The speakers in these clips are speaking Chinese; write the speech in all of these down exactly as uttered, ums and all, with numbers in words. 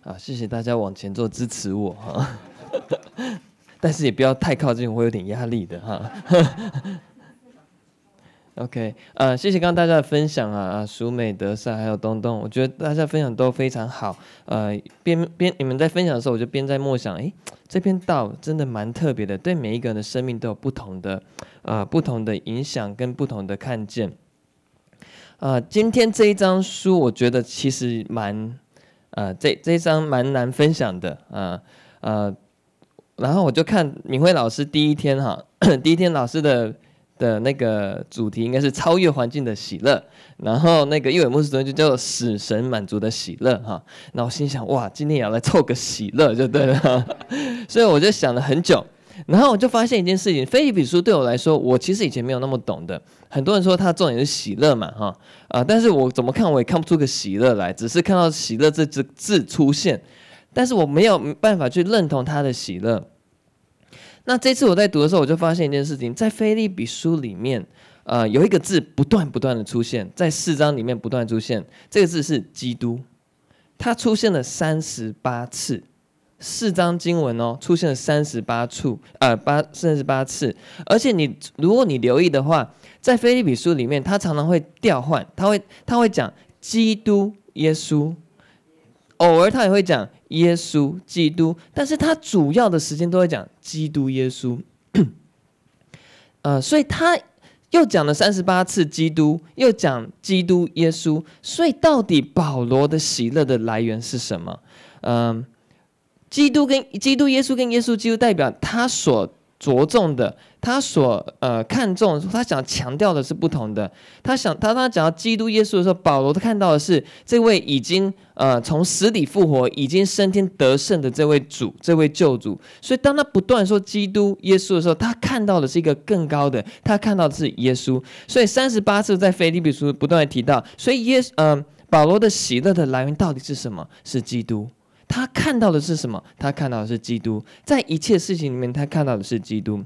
啊，谢谢大家往前做支持我哈，但是也不要太靠近，我会有点压力的哈。OK， 呃，谢谢刚刚大家的分享啊，啊，淑美、德善还有东东，我觉得大家分享都非常好。呃，边边你们在分享的时候，我就边在默想，诶，这篇道真的蛮特别的，对每一个人的生命都有不同的，呃，不同的影响跟不同的看见。呃，今天这一章书，我觉得其实蛮，呃，这这一章蛮难分享的，啊、呃，呃，然后我就看敏慧老师第一天哈，第一天老师的。的那个主题应该是超越环境的喜乐，然后那个右尾牧师主任就叫做使神满足的喜乐哈。那我心想哇，今天也要来凑个喜乐就对了，所以我就想了很久，然后我就发现一件事情，腓立比书对我来说，我其实以前没有那么懂的。很多人说它重点是喜乐嘛哈啊，但是我怎么看我也看不出个喜乐来，只是看到喜乐这只字出现，但是我没有办法去认同它的喜乐。那这次我在读的时候，我就发现一件事情，在腓立比书里面，呃，有一个字不断不断的出现，在四章里面不断出现，这个字是基督，它出现了三十八次，四章经文哦，出现了三十八处，呃，八三十八次，而且你如果你留意的话，在腓立比书里面，它常常会调换，它会它会讲基督耶稣，偶尔他也会讲耶稣基督，但是他主要的时间都会讲基督耶稣，呃，所以他又讲了三十八次基督，又讲基督耶稣，所以到底保罗的喜乐的来源是什么？嗯、呃，基督跟基督耶稣跟耶稣基督代表他所着重的，他所呃看重，他想强调的是不同的。他想他他讲到基督耶稣的时候，保罗他看到的是这位已经呃从死里复活、已经升天得胜的这位主，这位救主。所以当他不断说基督耶稣的时候，他看到的是一个更高的，他看到的是耶稣。所以三十八次在腓立比书不断的提到，所以耶呃保罗的喜乐的来源到底是什么？是基督。他看到的是什么？他看到的是基督，在一切事情里面，他看到的是基督。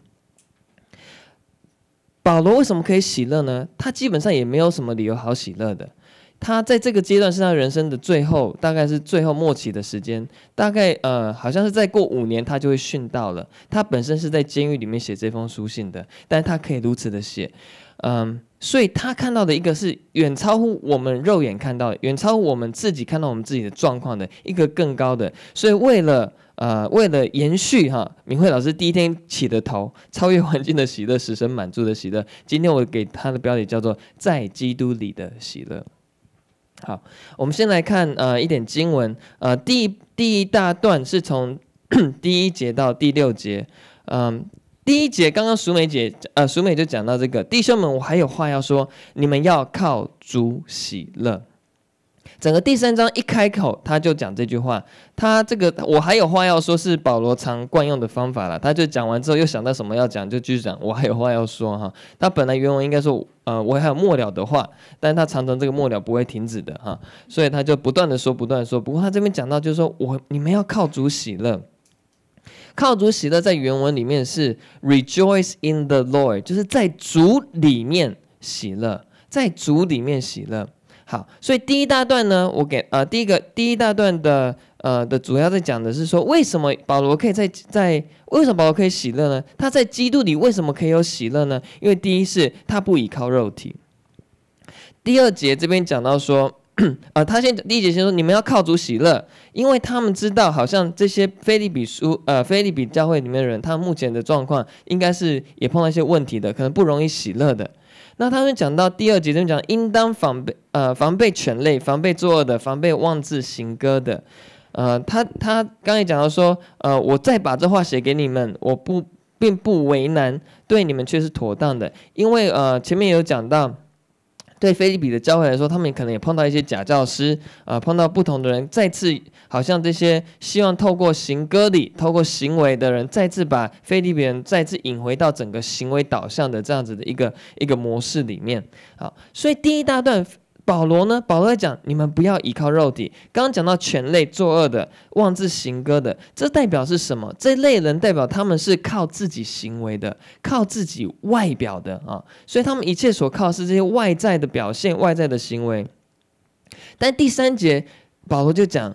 保罗为什么可以喜乐呢？他基本上也没有什么理由好喜乐的。他在这个阶段是他人生的最后，大概是最后末期的时间，大概呃好像是再过五年他就会殉道了。他本身是在监狱里面写这封书信的，但他可以如此的写，嗯。所以他看到的一个是远超乎我们肉眼看到的，远超乎我们自己看到我们自己的状况的一个更高的。所以为了呃为了延续哈，敏慧老师第一天起的头，超越环境的喜乐，使神满足的喜乐。今天我给他的标题叫做在基督里的喜乐。好，我们先来看呃一点经文，呃第第一大段是从第一节到第六节，嗯。第一节刚刚淑美姐呃淑美就讲到这个，弟兄们，我还有话要说，你们要靠主喜乐。整个第三章一开口他就讲这句话，他这个我还有话要说是保罗常惯用的方法了，他就讲完之后又想到什么要讲就继续讲，我还有话要说哈。他本来原文应该说呃我还有末了的话，但他常常这个末了不会停止的哈，所以他就不断的说不断的说。不过他这边讲到就是说我你们要靠主喜乐。靠主喜乐在原文里面是 rejoice in the Lord， 就是在主里面喜乐，在主里面喜乐。好，所以第一大段呢，我给呃第一个第一大段的呃的主要在讲的是说，为什么保罗可以在在为什么保罗可以喜乐呢？他在基督里为什么可以有喜乐呢？因为第一是他不倚靠肉体。第二节这边讲到说。呃，他先第一节先说，你们要靠主喜乐，因为他们知道，好像这些腓立比书，呃，腓立比教会里面的人，他们目前的状况应该是也碰到一些问题的，可能不容易喜乐的。那他们讲到第二节，就讲应当防备，呃，防备犬类，防备作恶的，防备妄自行歌的。呃，他他刚才讲到说，呃，我再把这话写给你们，我不并不为难，对你们却是妥当的，因为呃，前面有讲到。对腓立比的教会来说，他们可能也碰到一些假教师，呃，碰到不同的人，再次好像这些希望透过行割礼、透过行为的人，再次把腓立比人再次引回到整个行为导向的这样子的一个一个模式里面。好，所以第一大段。保罗呢？保罗在讲，你们不要依靠肉体。刚刚讲到犬类作恶的、妄自行歌的，这代表是什么？这类人代表他们是靠自己行为的，靠自己外表的啊，所以他们一切所靠是这些外在的表现、外在的行为。但第三节，保罗就讲，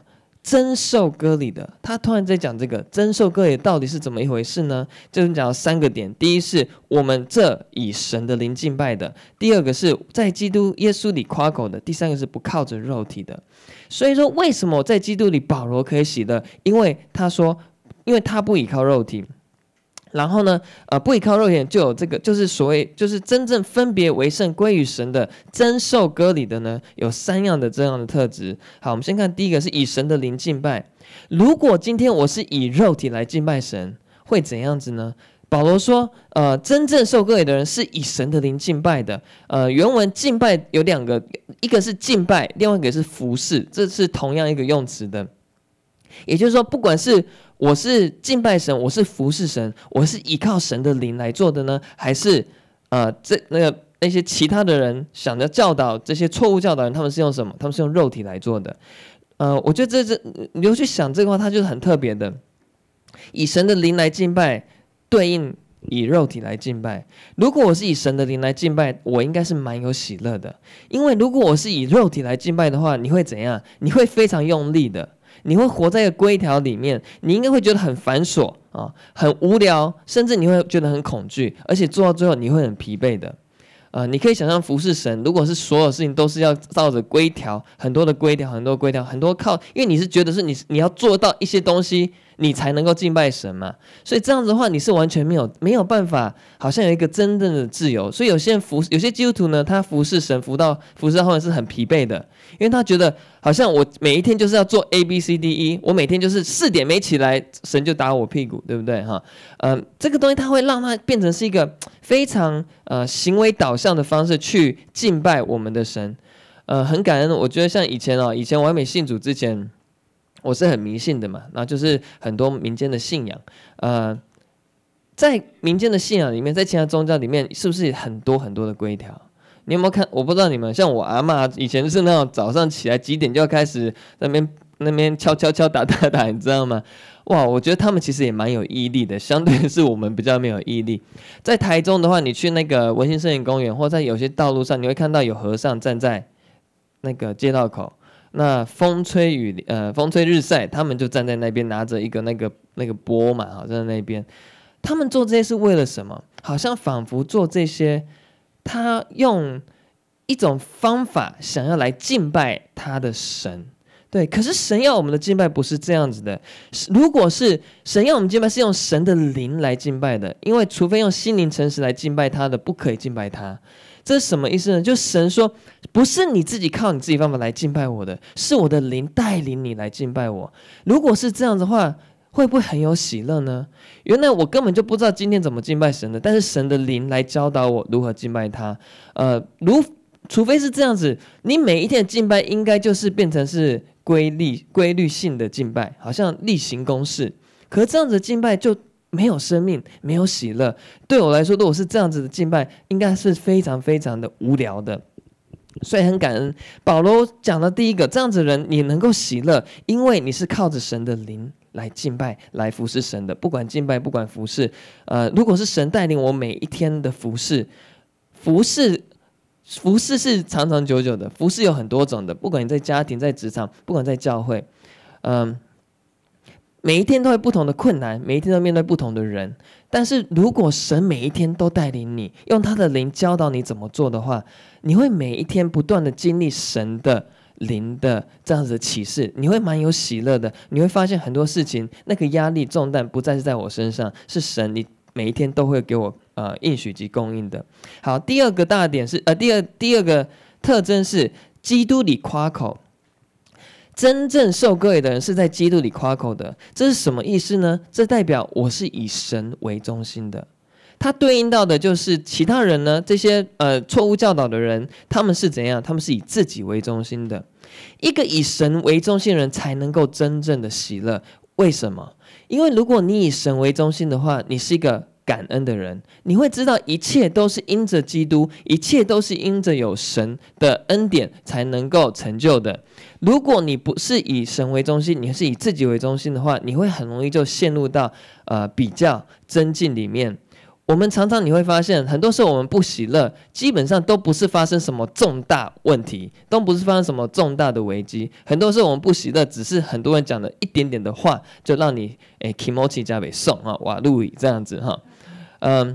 真受割礼的，他突然在讲这个真受割礼到底是怎么一回事呢？就是讲到三个点，第一是我们这以神的灵敬拜的，第二个是在基督耶稣里夸口的，第三个是不靠着肉体的。所以说，为什么在基督里保罗可以喜乐？因为他说，因为他不依靠肉体。然后呢，呃，不依靠肉体就有这个，就是所谓，就是真正分别为圣归于神的真受割礼的呢，有三样的这样的特质。好，我们先看第一个是以神的灵敬拜。如果今天我是以肉体来敬拜神，会怎样子呢？保罗说，呃，真正受割礼的人是以神的灵敬拜的。呃，原文敬拜有两个，一个是敬拜，另外一个是服侍，这是同样一个用词的。也就是说，不管是我是敬拜神，我是服侍神，我是依靠神的灵来做的呢，还是呃，这那个那些其他的人想着教导这些错误教导人，他们是用什么？他们是用肉体来做的。呃，我觉得这这你就去想这个话，它就是很特别的，以神的灵来敬拜，对应以肉体来敬拜。如果我是以神的灵来敬拜，我应该是蛮有喜乐的，因为如果我是以肉体来敬拜的话，你会怎样？你会非常用力的。你会活在一个规条里面，你应该会觉得很繁琐啊，很无聊，甚至你会觉得很恐惧，而且做到最后你会很疲惫的。呃，你可以想象服侍神，如果是所有事情都是要照着规条，很多的规条，很多规条，很多靠，因为你是觉得是你你要做到一些东西，你才能够敬拜神嘛。所以这样子的话，你是完全没有没有办法，好像有一个真正的自由。所以有些人服，有些基督徒呢，他服侍神，服到服侍到后面是很疲惫的，因为他觉得好像我每一天就是要做 A B C D E， 我每天就是四点没起来，神就打我屁股，对不对哈？嗯、呃，这个东西它会让它变成是一个非常呃行为导向的方式去敬拜我们的神。呃，很感恩，我觉得像以前哦，以前我还没信主之前，我是很迷信的嘛，那就是很多民间的信仰，呃，在民间的信仰里面，在其他宗教里面，是不是很多很多的规条？你有没有看？我不知道你们，像我阿嬷以前是那种早上起来几点就要开始那边那边敲敲敲打打打，你知道吗？哇，我觉得他们其实也蛮有毅力的，相对是我们比较没有毅力。在台中的话，你去那个文心森林公园，或在有些道路上，你会看到有和尚站在那个街道口。那风吹雨呃风吹日晒，他们就站在那边拿着一个那个那个钵嘛，好在那边。他们做这些是为了什么？好像仿佛做这些，他用一种方法想要来敬拜他的神。对，可是神要我们的敬拜不是这样子的。如果是神要我们敬拜，是用神的灵来敬拜的，因为除非用心灵诚实来敬拜他的，不可以敬拜他。这是什么意思呢？就神说，不是你自己靠你自己方法来敬拜我的，是我的灵带领你来敬拜我。如果是这样的话，会不会很有喜乐呢？原来我根本就不知道今天怎么敬拜神的，但是神的灵来教导我如何敬拜他。呃，如除非是这样子，你每一天的敬拜应该就是变成是规律规律性的敬拜，好像例行公事。可是这样子的敬拜就没有生命，没有喜乐。对我来说，如果是这样子的敬拜，应该是非常非常的无聊的。所以很感恩保罗讲的第一个，这样子的人你能够喜乐，因为你是靠着神的灵来敬拜，来服侍神的。不管敬拜，不管服侍，呃，如果是神带领我每一天的服侍，服侍。服侍是长长久久的，服侍有很多种的，不管你在家庭、在职场，不管在教会，嗯，每一天都会不同的困难，每一天都面对不同的人。但是如果神每一天都带领你，用他的灵教导你怎么做的话，你会每一天不断的经历神的灵的这样子的启示，你会蛮有喜乐的。你会发现很多事情，那个压力重担不再是在我身上，是神你每一天都会给我呃应许及供应的。好，第二个大点是呃第二第二个特征是基督里夸口。真正受割礼的人是在基督里夸口的，这是什么意思呢？这代表我是以神为中心的。它对应到的就是其他人呢，这些呃错误教导的人，他们是怎样？他们是以自己为中心的。一个以神为中心的人才能够真正的喜乐。为什么？因为如果你以神为中心的话，你是一个感恩的人，你会知道一切都是因着基督，一切都是因着有神的恩典才能够成就的。如果你不是以神为中心，你是以自己为中心的话，你会很容易就陷入到呃比较增进里面。 我们常常你会发现，很多时候我们不喜乐，基本上都不是发生什么重大问题，都不是发生什么重大的危机。很多时候我们不喜乐，只是很多人讲的一点点的话，就让你诶 kimochi 加倍送啊，哇路易这样子哈，嗯。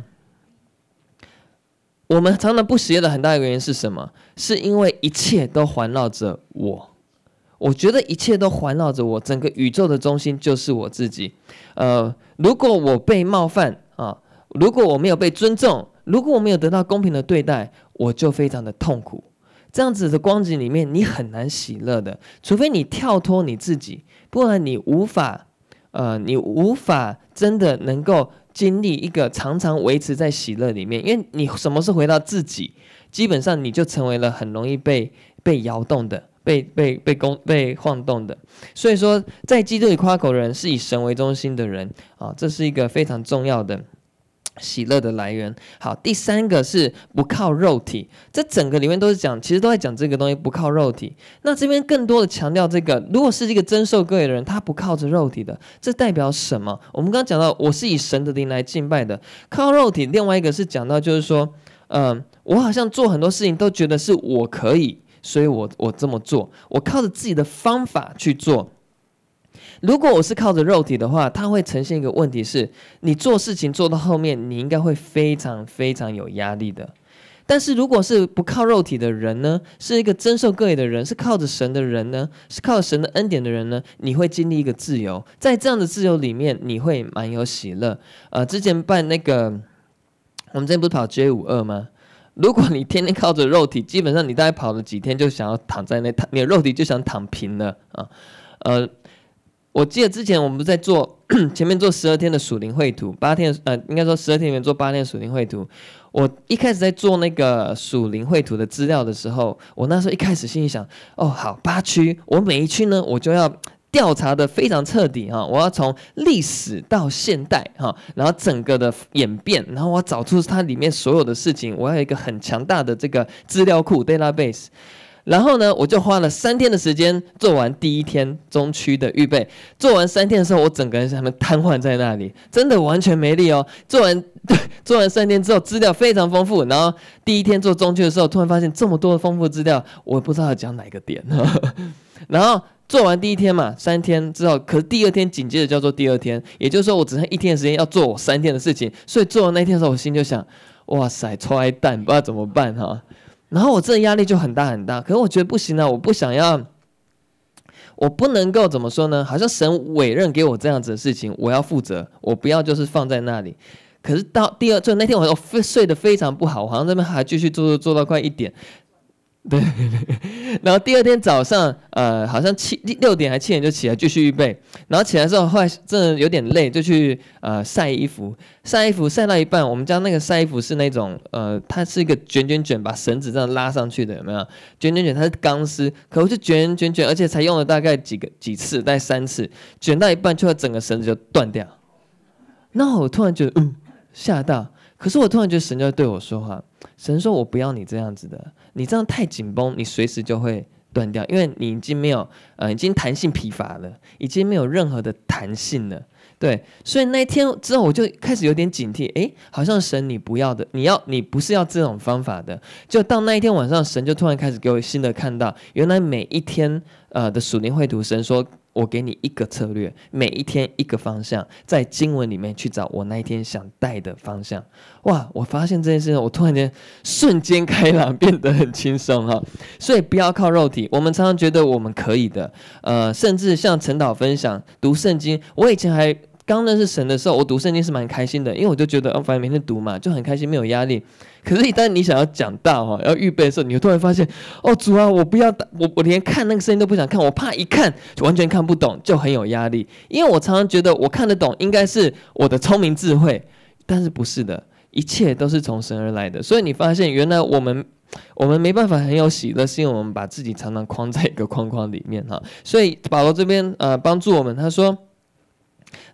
我们常常不喜乐的很大一个原因是什么？是因为一切都环绕着我。我觉得一切都环绕着我，整个宇宙的中心就是我自己。呃，如果我被冒犯啊，如果我没有被尊重，如果我没有得到公平的对待，我就非常的痛苦。这样子的光景里面，你很难喜乐的，除非你跳脱你自己，不然你无法，呃，你无法真的能够经历一个常常维持在喜乐里面，因为你什么是回到自己，基本上你就成为了很容易被被摇动的。被被被攻被晃动的，所以说，在基督里夸口的人是以神为中心的人啊，这是一个非常重要的喜乐的来源。好，第三个是不靠肉体，这整个里面都是讲，其实都在讲这个东西，不靠肉体。那这边更多的强调这个，如果是一个真受割礼的人，他不靠着肉体的，这代表什么？我们刚刚讲到，我是以神的灵来敬拜的，靠肉体。另外一个是讲到，就是说，嗯、呃，我好像做很多事情都觉得是我可以。所以我我这么做，我靠着自己的方法去做。如果我是靠着肉体的话，它会呈现一个问题是，你做事情做到后面，你应该会非常非常有压力的。但是如果是不靠肉体的人呢，是一个真受割礼的人，是靠着神的人呢，是靠着神的恩典的人呢，你会经历一个自由，在这样的自由里面，你会蛮有喜乐。呃，之前办那个，我们之前不是跑 J 五十二 吗？如果你天天靠着肉体，基本上你大概跑了几天就想要躺在那，你的肉体就想躺平了啊。呃，我记得之前我们在做前面做十二天的属灵绘图，八天呃，应该说十二天里面做八天的属灵绘图。我一开始在做那个属灵绘图的资料的时候，我那时候一开始心里想，哦，好，八区，我每一区呢，我就要调查的非常彻底哈，我要从历史到现代哈，然后整个的演变，然后我要找出它里面所有的事情，我要有一个很强大的这个资料库 database。然后呢，我就花了三天的时间做完第一天中区的预备。做完三天的时候，我整个人他们瘫痪在那里，真的完全没力哦。做完做完三天之后，资料非常丰富。然后第一天做中区的时候，突然发现这么多的丰富资料，我不知道要讲哪个点。然后做完第一天嘛，三天之后，可是第二天紧接着叫做第二天，也就是说我只剩一天的时间要做我三天的事情。所以做完那天的时候，我心就想，哇塞，踹蛋，不知道怎么办哈。然后我这压力就很大很大，可是我觉得不行啊，我不想要，我不能够怎么说呢？好像神委任给我这样子的事情，我要负责，我不要就是放在那里。可是到第二，就那天晚上我睡得非常不好，我好像那边还继续做做做到快一点。对对对，然后第二天早上，呃，好像七六点还七点就起来继续预备，然后起来之后，后来真的有点累，就去呃晒衣服，晒衣服晒到一半，我们家那个晒衣服是那种呃，它是一个卷卷卷，把绳子这样拉上去的，有没有？卷卷卷它是钢丝，可我就卷卷卷，而且才用了大概几个几次，大概三次，卷到一半，就整个绳子就断掉。那我突然觉得，嗯，吓到。可是我突然觉得神就在对我说话，神说我不要你这样子的，你这样太紧绷，你随时就会断掉，因为你已经没有呃，已经弹性疲乏了，已经没有任何的弹性了。对，所以那一天之后我就开始有点警惕，诶，好像神你不要的，你要你不是要这种方法的。就到那一天晚上，神就突然开始给我新的看到，原来每一天呃的属灵绘图，神说我给你一个策略，每一天一个方向，在经文里面去找我那一天想带的方向。哇，我发现这件事情，我突然间瞬间开朗，变得很轻松哈。所以不要靠肉体，我们常常觉得我们可以的，呃，甚至像陈导分享读圣经，我以前还刚认识神的时候，我读圣经是蛮开心的，因为我就觉得，哦，反正每天读嘛，就很开心，没有压力。可是，一旦你想要讲道哈，要预备的时候，你就突然发现，哦，主啊，我不要，我我连看那个圣经都不想看，我怕一看就完全看不懂，就很有压力。因为我常常觉得我看得懂，应该是我的聪明智慧，但是不是的，一切都是从神而来的。所以你发现，原来我们我们没办法很有喜乐，是因为我们把自己常常框在一个框框里面哈。所以保罗这边呃帮助我们，他说。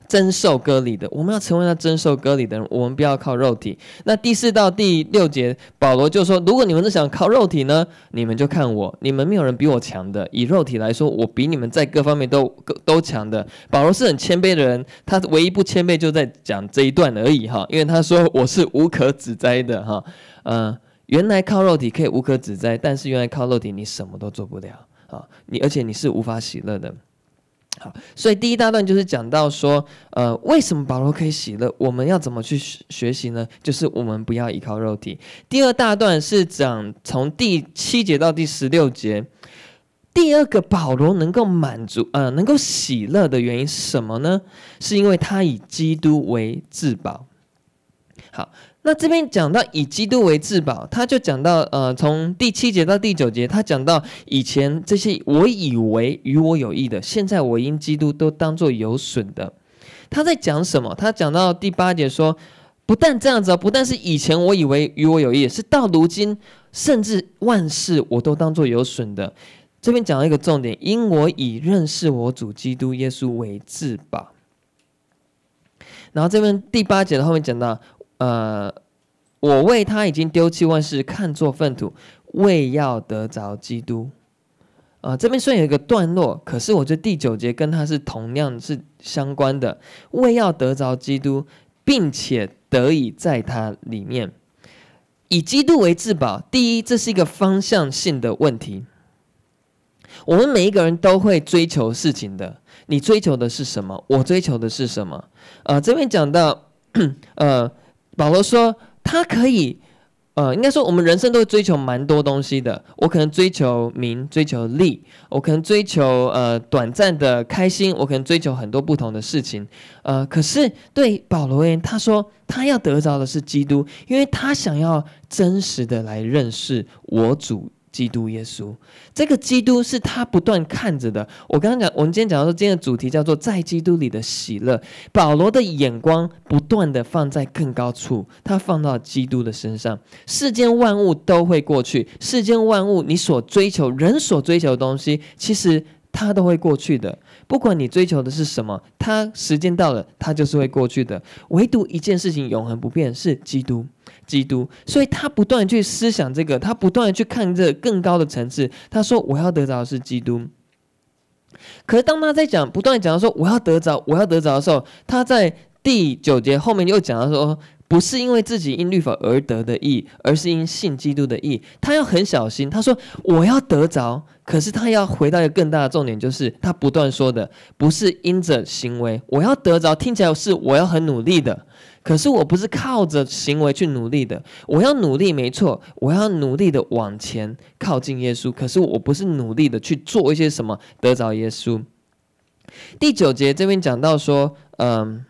真受割礼的，我们要成为那真受割礼的人，我们不要靠肉体。那第四到第六节，保罗就说：如果你们是想靠肉体呢，你们就看我，你们没有人比我强的。以肉体来说，我比你们在各方面都都强的。保罗是很谦卑的人，他唯一不谦卑就在讲这一段而已哈，因为他说我是无可指摘的哈，呃，原来靠肉体可以无可指摘，但是原来靠肉体你什么都做不了啊，你而且你是无法喜乐的。好，所以第一大段就是讲到说，呃，为什么保罗可以喜乐？我们要怎么去学习呢？就是我们不要依靠肉体。第二大段是讲从第七节到第十六节，第二个保罗能够满足，呃，能够喜乐的原因是什么呢？是因为他以基督为至宝。好。那这边讲到以基督为至宝，他就讲到，呃，从第七节到第九节，他讲到以前这些我以为与我有益的，现在我因基督都当作有损的。他在讲什么？他讲到第八节说，不但这样子，不但是以前我以为与我有益，是到如今甚至万事我都当作有损的。这边讲到一个重点，因我以认识我主基督耶稣为至宝。然后这边第八节的后面讲到，呃，我为他已经丢弃万事，看作粪土，为要得着基督。呃，这边虽然有一个段落，可是我觉得第九节跟他是同样是相关的，为要得着基督，并且得以在他里面。以基督为至宝，第一，这是一个方向性的问题。我们每一个人都会追求事情的，你追求的是什么？我追求的是什么？呃，这边讲到，呃。保罗说他可以，呃，应该说我们人生都会追求蛮多东西的。我可能追求名，追求利，我可能追求呃短暂的开心，我可能追求很多不同的事情。呃，可是对保罗而言，他说他要得着的是基督，因为他想要真实的来认识我主基督耶稣。这个基督是他不断看着的。我刚刚讲，我们今天讲到说，今天的主题叫做在基督里的喜乐。保罗的眼光不断的放在更高处，他放到基督的身上。世间万物都会过去，世间万物你所追求，人所追求的东西，其实它都会过去的。不管你追求的是什么，它时间到了，它就是会过去的。唯独一件事情永恒不变，是基督。基督，所以他不断去思想这个，他不断去看这更高的层次。他说：“我要得着的是基督。”可是当他在讲，不断讲说“我要得着，我要得着”的时候，他在第九节后面又讲到说，不是因为自己因律法而得的义，而是因信基督的义。他要很小心，他说：“我要得着。”可是他要回到一个更大的重点，就是他不断说的，不是因着行为，我要得着，听起来是我要很努力的。可是我不是靠着行为去努力的，我要努力没错，我要努力的往前靠近耶稣。可是我不是努力的去做一些什么得着耶稣。第九节这边讲到说，嗯，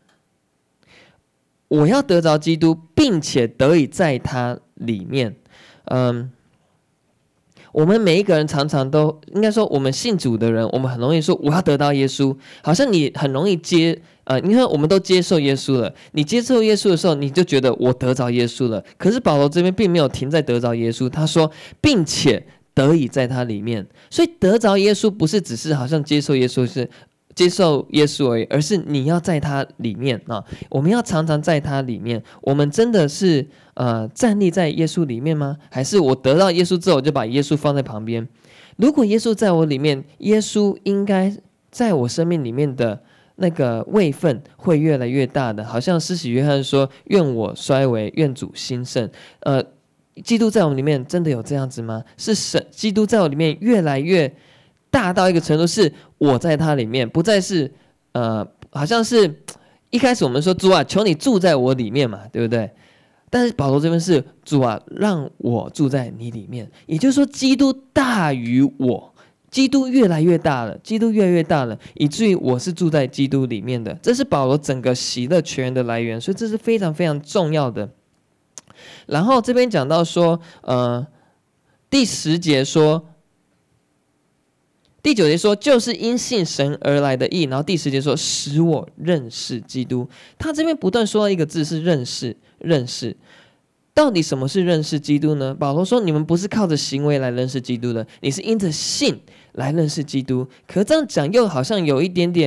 我要得着基督，并且得以在他里面。嗯，我们每一个人常常都应该说，我们信主的人，我们很容易说我要得到耶稣，好像你很容易接。呃，因为我们都接受耶稣了，你接受耶稣的时候，你就觉得我得着耶稣了。可是保罗这边并没有停在得着耶稣，他说，并且得以在他里面。所以得着耶稣不是只是好像接受耶稣是接受耶稣而已，而是你要在他里面啊。我们要常常在他里面。我们真的是呃站立在耶稣里面吗？还是我得到耶稣之后，我就把耶稣放在旁边？如果耶稣在我里面，耶稣应该在我生命里面的那个位分会越来越大的，好像施洗约翰说：“愿我衰微，愿主兴盛。”呃，基督在我们里面真的有这样子吗？是神基督在我里面越来越大到一个程度，是我在他里面，不再是呃，好像是一开始我们说主啊，求你住在我里面嘛，对不对？但是保罗这边是主啊，让我住在你里面，也就是说，基督大于我。基督越来越大了，基督越来越大了，以至于我是住在基督里面的，这是保罗整个喜乐泉源的来源，所以这是非常非常重要的。然后这边讲到说，呃，第十节说，第九节说，就是因信神而来的义，然后第十节说，使我认识基督。他这边不断说到一个字是认识，认识。到底什么是认识基督呢？保罗说，你们不是靠着行为来认识基督的，你是因着信来认识基督。可这样讲又好像有一点点，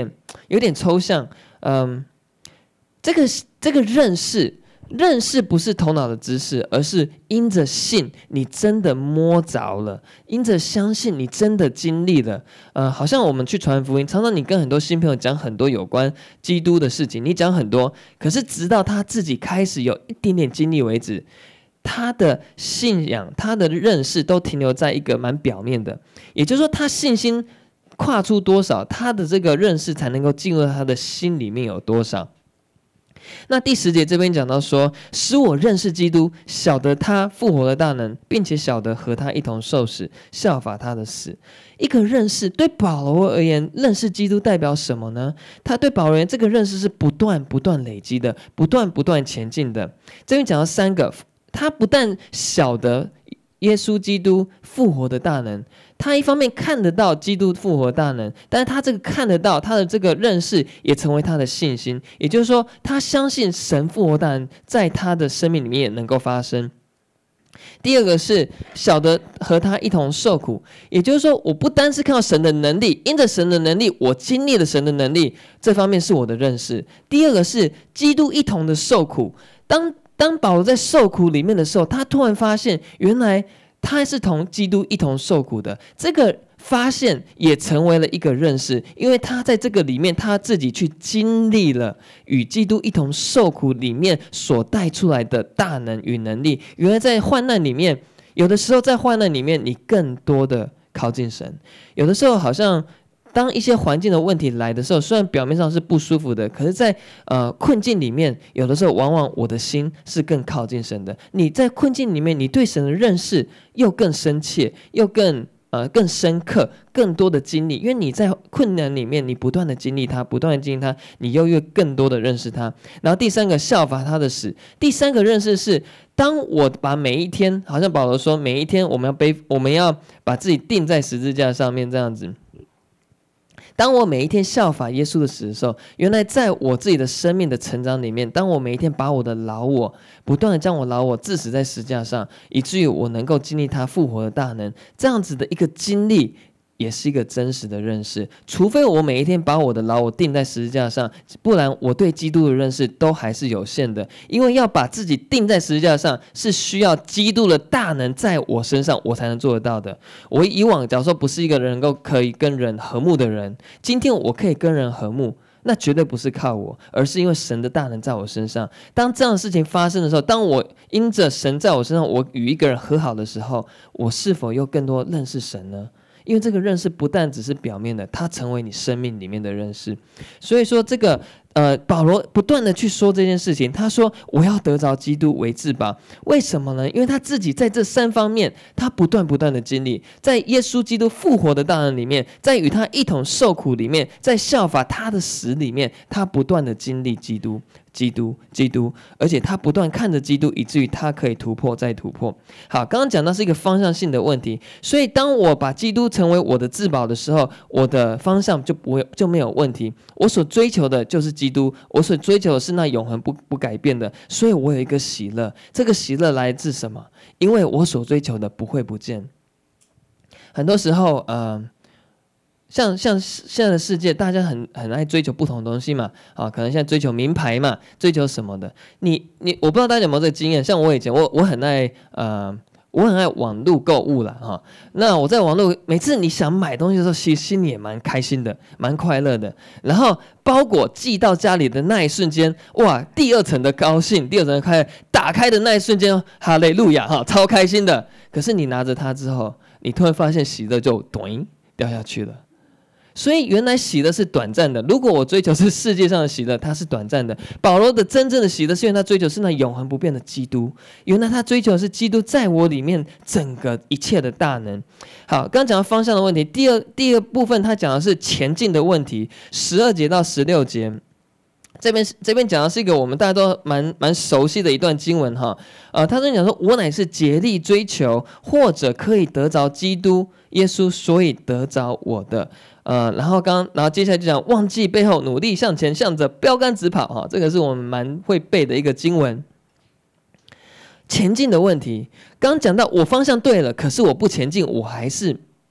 有点抽象。嗯，这个这个认识。认识不是头脑的知识，而是因着信，你真的摸着了；因着相信，你真的经历了。呃，好像我们去传福音，常常你跟很多新朋友讲很多有关基督的事情，你讲很多，可是直到他自己开始有一点点经历为止，他的信仰、他的认识都停留在一个蛮表面的。也就是说，他信心跨出多少，他的这个认识才能够进入到他的心里面有多少。那第十节这边讲到说，使我认识基督，晓得他复活的大能，并且晓得和他一同受死，效法他的死。一个认识，对保罗而言，认识基督代表什么呢？他对保罗而言，这个认识是不断不断累积的，不断不断前进的。这边讲到三个，他不但晓得耶稣基督复活的大能，他一方面看得到基督复活大能，但是他这个看得到，他的这个认识也成为他的信心。也就是说，他相信神复活大能在他的生命里面也能够发生。第二个是晓得和他一同受苦，也就是说，我不单是看到神的能力，因着神的能力，我经历了神的能力，这方面是我的认识。第二个是基督一同的受苦，当当保罗在受苦里面的时候，他突然发现，原来他是同基督一同受苦的。这个发现也成为了一个认识，因为他在这个里面，他自己去经历了与基督一同受苦里面所带出来的大能与能力。原来在患难里面，有的时候在患难里面，你更多的靠近神；有的时候好像当一些环境的问题来的时候，虽然表面上是不舒服的，可是在呃困境里面，有的时候往往我的心是更靠近神的。你在困境里面，你对神的认识又更深切，又更呃更深刻，更多的经历，因为你在困难里面，你不断的经历它，不断的经历它，你又越更多的认识它。然后第三个，效法他的死。第三个认识是，当我把每一天，好像保罗说，每一天我们要背，我们要把自己钉在十字架上面，这样子。当我每一天效法耶稣的死的时候，原来在我自己的生命的成长里面，当我每一天把我的老我不断的将我老我致死在十字架上，以至于我能够经历他复活的大能，这样子的一个经历，也是一个真实的认识。除非我每一天把我的老我钉在十字架上，不然我对基督的认识都还是有限的。因为要把自己钉在十字架上，是需要基督的大能在我身上，我才能做得到的。我以往假如说不是一个能够可以跟人和睦的人，今天我可以跟人和睦，那绝对不是靠我，而是因为神的大能在我身上。当这样的事情发生的时候，当我因着神在我身上，我与一个人和好的时候，我是否又更多认识神呢？因为这个认识不但只是表面的，它成为你生命里面的认识。所以说这个呃，保罗不断的去说这件事情，他说我要得着基督为至宝。为什么呢？因为他自己在这三方面，他不断不断的经历，在耶稣基督复活的大能里面，在与他一同受苦里面，在效法他的死里面，他不断的经历基督。基督，基督，而且他不断看着基督，以至于他可以突破再突破。好，刚刚讲到是一个方向性的问题，所以当我把基督成为我的至宝的时候，我的方向就不会就没有问题。我所追求的就是基督，我所追求的是那永恒不不改变的，所以我有一个喜乐。这个喜乐来自什么？因为我所追求的不会不见。很多时候，呃。像像现在的世界，大家很很爱追求不同的东西嘛，啊，可能现在追求名牌嘛，追求什么的。你你，我不知道大家有没有这个经验？像我以前，我我很爱呃，我很爱网络购物啦，哈。那我在网络，每次你想买东西的时候，其实心里也蛮开心的，蛮快乐的。然后包裹寄到家里的那一瞬间，哇，第二层的高兴，第二层的开打开的那一瞬间，哈利路亚哈，超开心的。可是你拿着它之后，你突然发现喜乐就咚掉下去了。所以原来喜乐是短暂的。如果我追求是世界上的喜乐，它是短暂的。保罗的真正的喜乐是因为他追求是那永恒不变的基督。原来他追求的是基督在我里面整个一切的大能。好，刚刚讲到方向的问题，第二第二部分他讲的是前进的问题，十二节到十六节。这边这边讲的是一个我们大家都蛮蛮熟悉的一段经文哈，呃，他这边讲说，我乃是竭力追求，或者可以得着基督耶稣，所以得着我的。呃，然后刚，然后接下来就讲忘记背后，努力向前，向着标杆直跑哈，这个是我们蛮会背的一个经文。前进的问题，刚刚讲到我方向对了，可是我不前进，我还是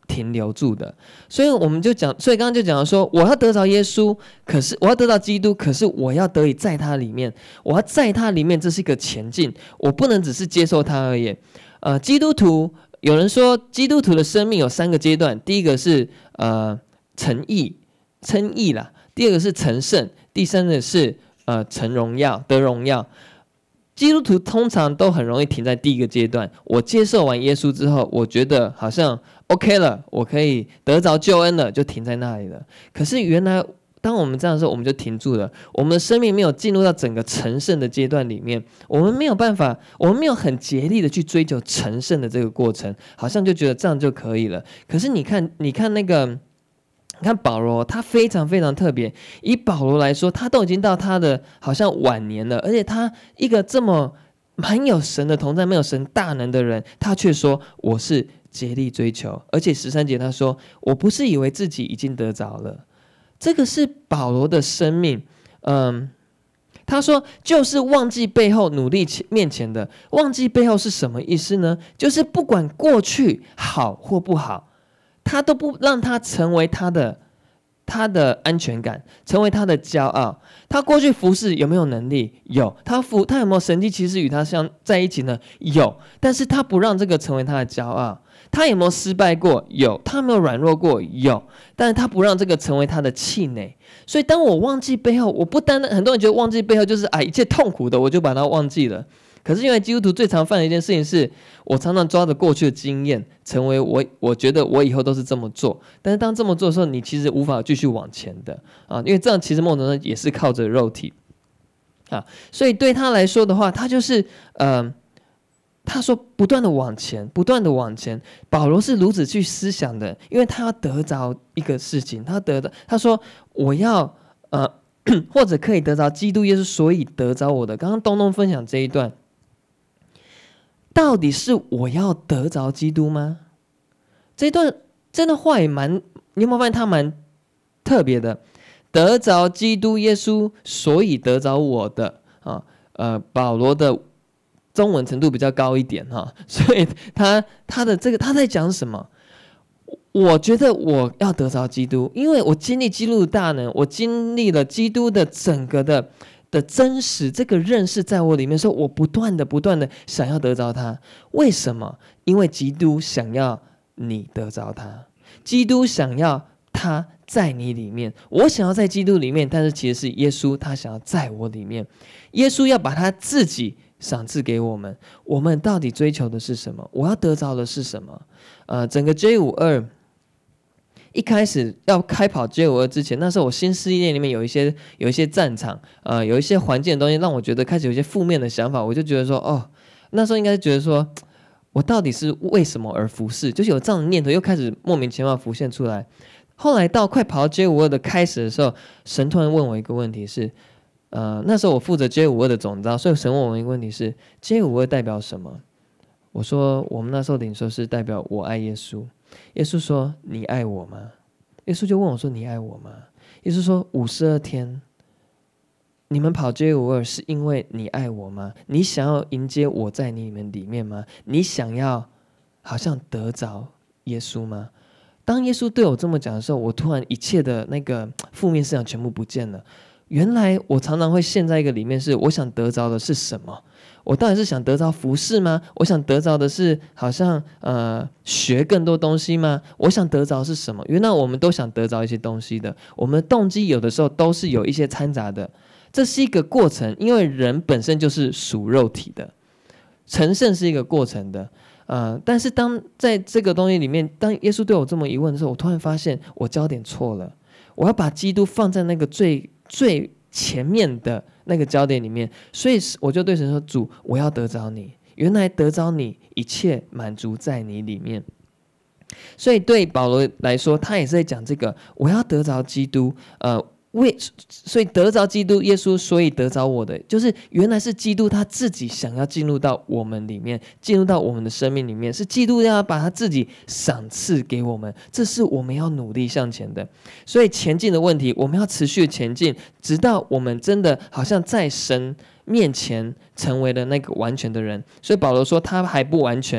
停留住的。所以我们就讲，所以刚刚就讲说，我要得着耶稣，可是我要得到基督，可是我要得以在他里面，我要在他里面，这是一个前进，我不能只是接受他而已。呃，基督徒有人说，基督徒的生命有三个阶段，第一个是呃成义，称义啦；第二个是成圣，第三个是呃成荣耀，得荣耀。基督徒通常都很容易停在第一个阶段，我接受完耶稣之后，我觉得好像 OK 了，我可以得着救恩了，就停在那里了。可是原来当我们这样的时候，我们就停住了，我们的生命没有进入到整个成圣的阶段里面，我们没有办法，我们没有很竭力的去追求成圣的这个过程，好像就觉得这样就可以了。可是你看，你看那个。你看保罗，他非常非常特别。以保罗来说，他都已经到他的好像晚年了，而且他一个这么蛮有神的同在、没有神大能的人，他却说我是竭力追求。而且十三节他说，我不是以为自己已经得着了。这个是保罗的生命。嗯，他说就是忘记背后，努力面前的。忘记背后是什么意思呢？就是不管过去好或不好，他都不让他成为他的他的安全感，成为他的骄傲。他过去服侍有没有能力？有。他服他有没有神迹奇事与他相在一起呢？有。但是他不让这个成为他的骄傲。他有没有失败过？有。他有没有软弱过？有。但是他不让这个成为他的气馁。所以当我忘记背后，我不单单很多人觉得忘记背后就是啊一切痛苦的我就把它忘记了。可是因为基督徒最常犯的一件事情是，我常常抓着过去的经验，成为我我觉得我以后都是这么做。但是当这么做的时候，你其实无法继续往前的啊，因为这样其实某种程度也是靠着肉体啊。所以对他来说的话，他就是呃，他说不断的往前，不断的往前。保罗是如此去思想的，因为他要得着一个事情，他得着，他说我要呃，或者可以得着基督耶稣，所以得着我的。刚刚东东分享这一段。到底是我要得着基督吗？这段真的话也蛮，你有没有发现他蛮特别的？得着基督耶稣，所以得着我的啊。呃，保罗的中文程度比较高一点哈，所以他他的这个他在讲什么？我觉得我要得着基督，因为我经历基督的大能，我经历了基督的整个的。的真实，这个认识在我里面，说我不断的、不断的想要得着他。为什么？因为基督想要你得着他，基督想要他在你里面。我想要在基督里面，但是其实是耶稣，他想要在我里面。耶稣要把他自己赏赐给我们。我们到底追求的是什么？我要得着的是什么？呃，整个 J 五十二。一开始要开跑 J 五十二之前，那时候我新事业里面有一些有一些战场，呃，有一些环境的东西，让我觉得开始有一些负面的想法。我就觉得说，哦，那时候应该觉得说，我到底是为什么而服侍？就是有这样的念头，又开始莫名其妙浮现出来。后来到快跑到 J 五十二的开始的时候，神突然问我一个问题是，呃，那时候我负责 J 五十二的总召，所以神问我一个问题是 ，J 五十二代表什么？我说我们那时候领受是代表我爱耶稣。耶稣说：“你爱我吗？”耶稣就问我说：“你爱我吗？”耶稣说：“五十二天，你们跑 J 五十二是因为你爱我吗？你想要迎接我在你们里面吗？你想要好像得着耶稣吗？”当耶稣对我这么讲的时候，我突然一切的那个负面思想全部不见了。原来我常常会陷在一个里面，是我想得着的是什么？我到底是想得着服事吗？我想得着的是好像呃学更多东西吗？我想得着是什么？原来我们都想得着一些东西的，我们的动机有的时候都是有一些掺杂的，这是一个过程，因为人本身就是属肉体的，成圣是一个过程的。呃，但是当在这个东西里面，当耶稣对我这么疑问的时候，我突然发现我焦点错了，我要把基督放在那个最最前面的那个焦点里面，所以我就对神说：“主，我要得着你。原来得着你，一切满足在你里面。”所以对保罗来说，他也是在讲这个：我要得着基督，呃。为所以得着基督耶稣，所以得着我的，就是原来是基督他自己想要进入到我们里面，进入到我们的生命里面，是基督要把他自己赏赐给我们，这是我们要努力向前的。所以前进的问题，我们要持续前进，直到我们真的好像在神面前成为了那个完全的人。所以保罗说他还不完全，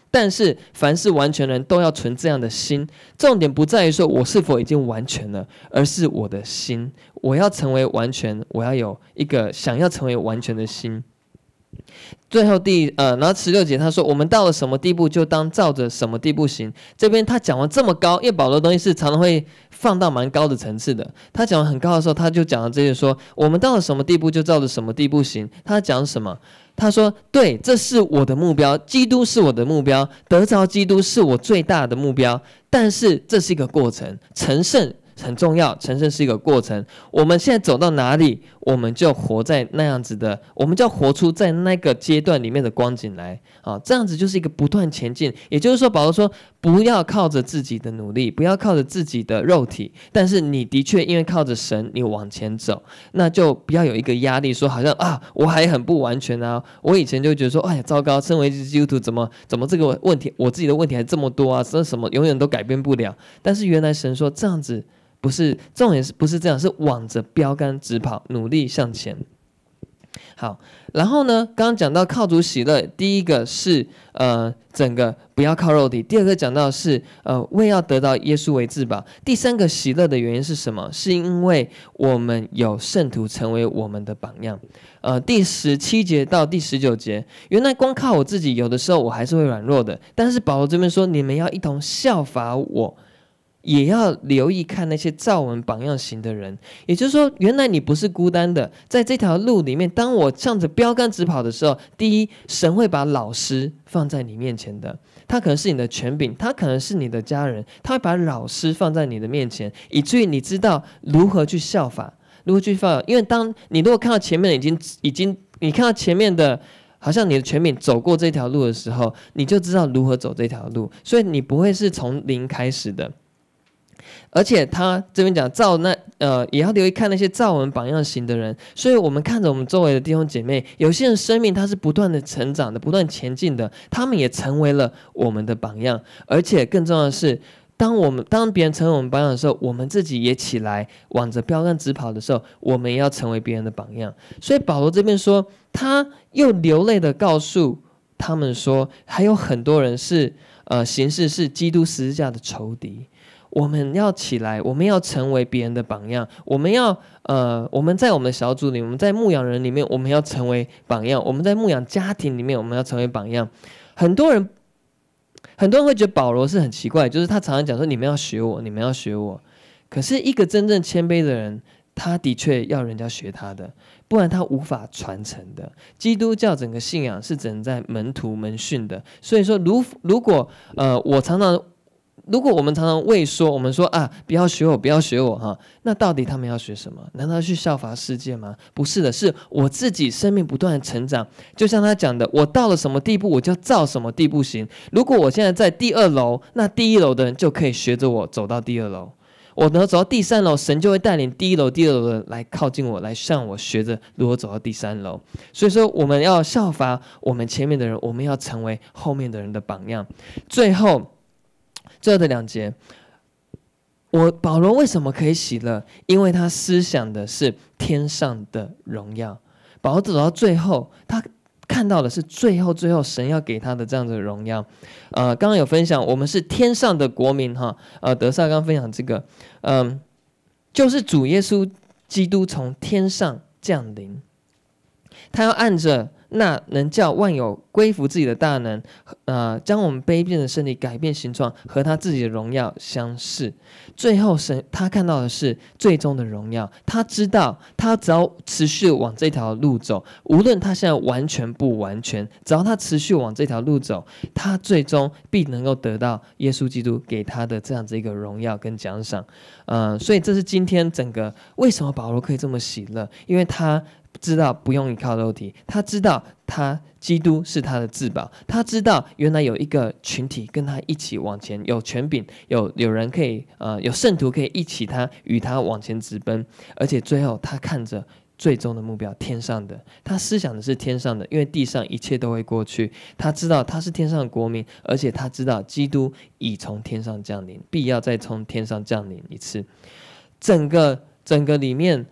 但是凡是完全人都要存这样的心，重点不在于说我是否已经完全了，而是我的心，我要成为完全，我要有一个想要成为完全的心。最后第呃，然后十六节他说，我们到了什么地步，就当照着什么地步行。这边他讲完这么高，因为保罗的东西是常常会放到蛮高的层次的。他讲完很高的时候，他就讲了这些说，我们到了什么地步，就照着什么地步行。他讲什么？他说，对，这是我的目标，基督是我的目标，得着基督是我最大的目标。但是这是一个过程，成圣很重要，成圣是一个过程。我们现在走到哪里，我们就活在那样子的，我们就要活出在那个阶段里面的光景来啊！这样子就是一个不断前进。也就是说，保罗说，不要靠着自己的努力，不要靠着自己的肉体，但是你的确因为靠着神，你往前走，那就不要有一个压力，说好像啊，我还很不完全啊。我以前就觉得说，哎呀，糟糕，身为基督徒，怎么怎么这个问题，我自己的问题还这么多啊，这什么永远都改变不了。但是原来神说这样子。不是，重点是不是这样？是往着标杆直跑，努力向前。好，然后呢，刚刚讲到靠主喜乐，第一个是呃，整个不要靠肉体；第二个讲到是呃，为要得到耶稣为至宝；第三个喜乐的原因是什么？是因为我们有圣徒成为我们的榜样。呃，第十七节到第十九节，原来光靠我自己，有的时候我还是会软弱的，但是保罗这边说，你们要一同效法我。也要留意看那些照我们榜样行的人，也就是说，原来你不是孤单的，在这条路里面，当我向着标杆直跑的时候，第一，神会把老师放在你面前的，他可能是你的权柄，他可能是你的家人，他会把老师放在你的面前，以至于你知道如何去效法，如何去效法。因为当你如果看到前面已经已经，你看到前面的。好像你的权柄走过这条路的时候，你就知道如何走这条路，所以你不会是从零开始的。而且他这边讲照那呃，也要留意看那些照我们榜样行的人。所以我们看着我们周围的弟兄姐妹，有些人生命他是不断的成长的，不断前进的，他们也成为了我们的榜样。而且更重要的是，当我们当别人成为我们榜样的时候，我们自己也起来往着标杆直跑的时候，我们也要成为别人的榜样。所以保罗这边说，他又流泪的告诉他们说，还有很多人是呃，行事是基督十字架的仇敌。我们要起来，我们要成为别人的榜样。我们要呃，我们在我们的小组里，我们在牧养人里面，我们要成为榜样。我们在牧养家庭里面，我们要成为榜样。很多人，很多人会觉得保罗是很奇怪，就是他常常讲说：“你们要学我，你们要学我。”可是，一个真正谦卑的人，他的确要人家学他的，不然他无法传承的。基督教整个信仰是只能在门徒门训的。所以说，如如果呃，我常常。如果我们常常畏缩，我们说啊，不要学我，不要学我哈，那到底他们要学什么？难道去效法世界吗？不是的，是我自己生命不断的成长。就像他讲的，我到了什么地步，我就照什么地步行。如果我现在在第二楼，那第一楼的人就可以学着我走到第二楼。我能走到第三楼，神就会带领第一楼、第二楼的人来靠近我，来向我学着如何走到第三楼。所以说，我们要效法我们前面的人，我们要成为后面的人的榜样。最后。最后的两节，我保罗为什么可以喜乐？因为他思想的是天上的荣耀。保罗走到最后，他看到的是最后最后神要给他的这样的荣耀。呃，刚刚有分享，我们是天上的国民哈。呃，德萨刚分享这个，嗯、呃，就是主耶稣基督从天上降临，他要按着。那能叫万有归服自己的大能，呃，将我们卑贱的身体改变形状，和他自己的荣耀相似。最后神他看到的是最终的荣耀，他知道他只要持续往这条路走，无论他现在完全不完全，只要他持续往这条路走，他最终必能够得到耶稣基督给他的这样子一个荣耀跟奖赏。呃，所以这是今天整个为什么保罗可以这么喜乐，因为他知道不用依靠肉体，他知道他基督是他的至宝，他知道原来有一个群体跟他一起往前，有权柄，有有人可以呃有圣徒可以一起他与他往前直奔，而且最后他看着最终的目标天上的，他思想的是天上的，因为地上一切都会过去。他知道他是天上的国民，而且他知道基督已从天上降临，必要再从天上降临一次。整个整个里面。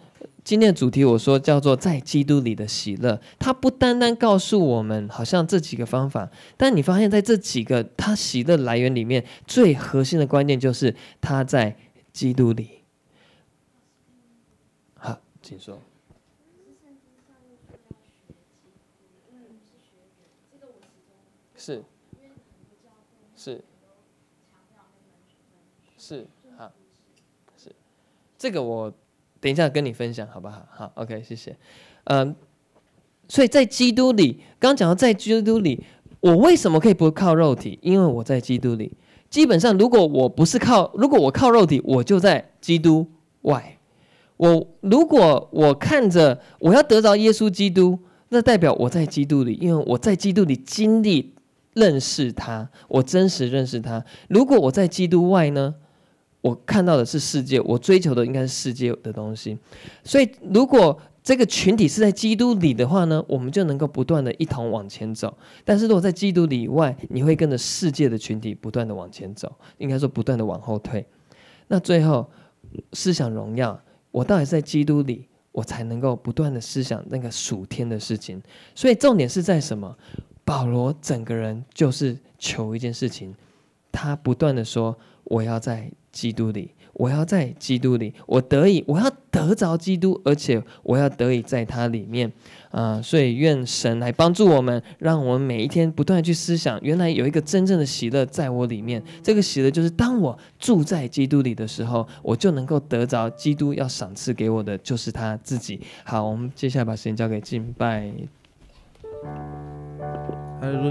今天的主题我说叫做在基督里的喜乐，它不单单告诉我们好像这几个方法，但你发现在这几个它喜乐来源里面，最核心的关键就是它在基督里。好，请说。是是是，好，是这个我等一下跟你分享好不好？好 ，OK， 谢谢。嗯，所以在基督里，刚刚讲到在基督里，我为什么可以不靠肉体？因为我在基督里。基本上，如果我不是靠，如果我靠肉体，我就在基督外。我如果我看着我要得着耶稣基督，那代表我在基督里，因为我在基督里经历认识他，我真实认识他。如果我在基督外呢，我看到的是世界，我追求的应该是世界的东西。所以如果这个群体是在基督里的话呢，我们就能够不断的一同往前走。但是如果在基督里以外，你会跟着世界的群体不断的往前走，应该说不断的往后退。那最后思想荣耀，我到底是在基督里，我才能够不断的思想那个属天的事情。所以重点是在什么？保罗整个人就是求一件事情，他不断的说，我要在基督里，我要在基督里，我得以，我要得着基督，而且我要得以在他里面啊、呃！所以愿神来帮助我们，让我们每一天不断的去思想，原来有一个真正的喜乐在我里面。这个喜乐就是当我住在基督里的时候，我就能够得着基督要赏赐给我的，就是他自己。好，我们接下来把时间交给敬拜。